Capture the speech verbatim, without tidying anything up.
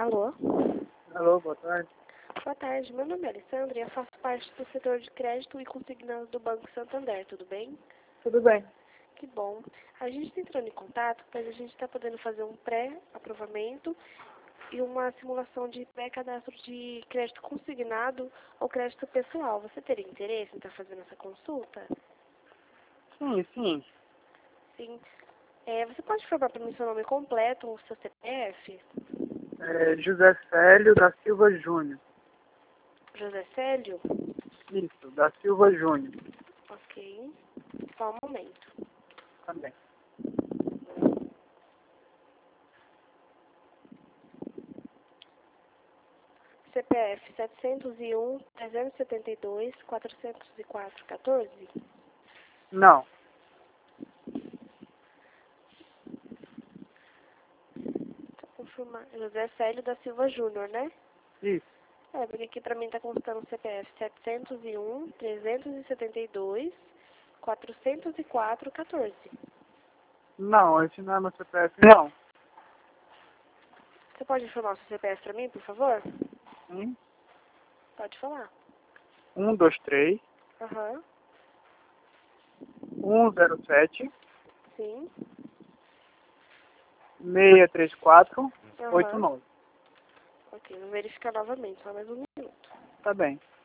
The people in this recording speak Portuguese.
Alô? Alô, boa tarde. Boa tarde, meu nome é Alessandra e eu faço parte do setor de crédito e consignados do Banco Santander, tudo bem? Tudo bem? Que bom. A gente está entrando em contato, pois a gente está podendo fazer um pré-aprovamento e uma simulação de pré-cadastro de crédito consignado ou crédito pessoal. Você teria interesse em estar fazendo essa consulta? Sim, sim. Sim. É, você pode informar para mim seu nome completo, o seu C P F? É José Célio da Silva Júnior. José Célio? Isso, da Silva Júnior. Ok. Só um momento. Também. C P F setecentos e um, trezentos e setenta e dois, quatrocentos e quatro, quatorze? Não. Deixa eu confirmar. José Célio da Silva Júnior, né? Isso. É, porque aqui pra mim tá constando o C P F setecentos e um, trezentos e setenta e dois, quatrocentos e quatro, quatorze. Não, esse não é meu C P F, não. Você pode informar o seu C P F pra mim, por favor? Hum? Pode falar. um, dois, três, Aham. um, zero, sete, Sim. seis, três, quatro, oito, Aham. nove. Ok, vou verificar novamente, só mais um minuto. Tá bem.